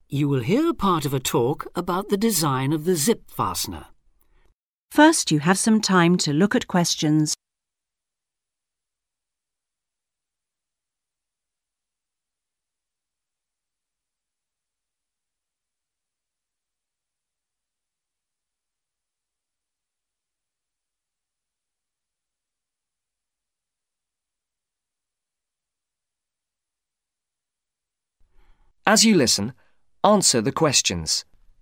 You will hear part of a talk about the design of the zip fastener. First, you have some time to look at questions. As you listen, answer the questions.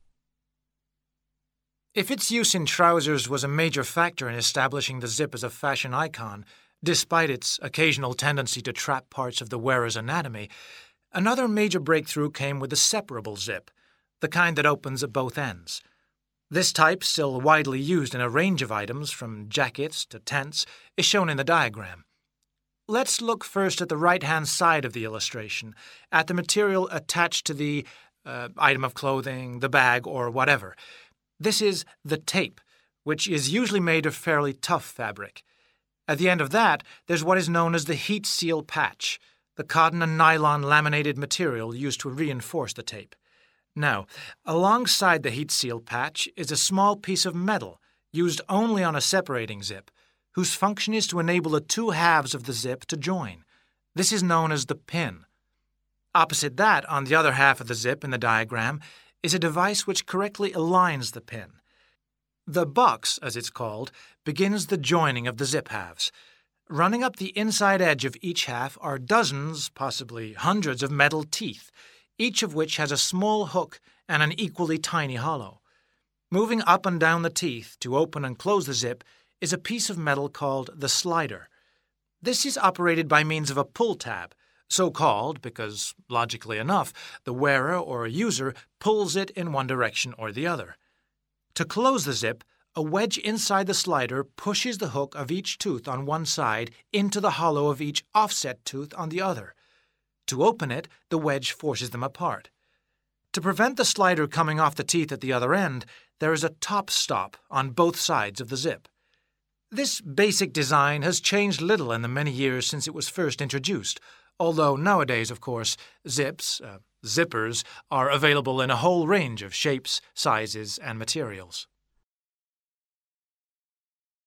If its use in trousers was a major factor in establishing the zip as a fashion icon, despite its occasional tendency to trap parts of the wearer's anatomy, another major breakthrough came with the separable zip, the kind that opens at both ends. This type, still widely used in a range of items from jackets to tents, is shown in the diagram. Let's look first at the right-hand side of the illustration, at the material attached to the item of clothing, the bag, or whatever. This is the tape, which is usually made of fairly tough fabric. At the end of that, there's what is known as the heat seal patch, the cotton and nylon laminated material used to reinforce the tape. Now, alongside the heat seal patch is a small piece of metal used only on a separating zip, whose function is to enable the two halves of the zip to join. This is known as the pin. Opposite that, on the other half of the zip in the diagram, is a device which correctly aligns the pin. The box, as it's called, begins the joining of the zip halves. Running up the inside edge of each half are dozens, possibly hundreds of metal teeth, each of which has a small hook and an equally tiny hollow. Moving up and down the teeth to open and close the zip is a piece of metal called the slider. This is operated by means of a pull tab, so called because, logically enough, the wearer or user pulls it in one direction or the other. To close the zip, a wedge inside the slider pushes the hook of each tooth on one side into the hollow of each offset tooth on the other. To open it, the wedge forces them apart. To prevent the slider coming off the teeth at the other end, there is a top stop on both sides of the zip. This basic design has changed little in the many years since it was first introduced, although nowadays, of course, zippers, are available in a whole range of shapes, sizes, and materials.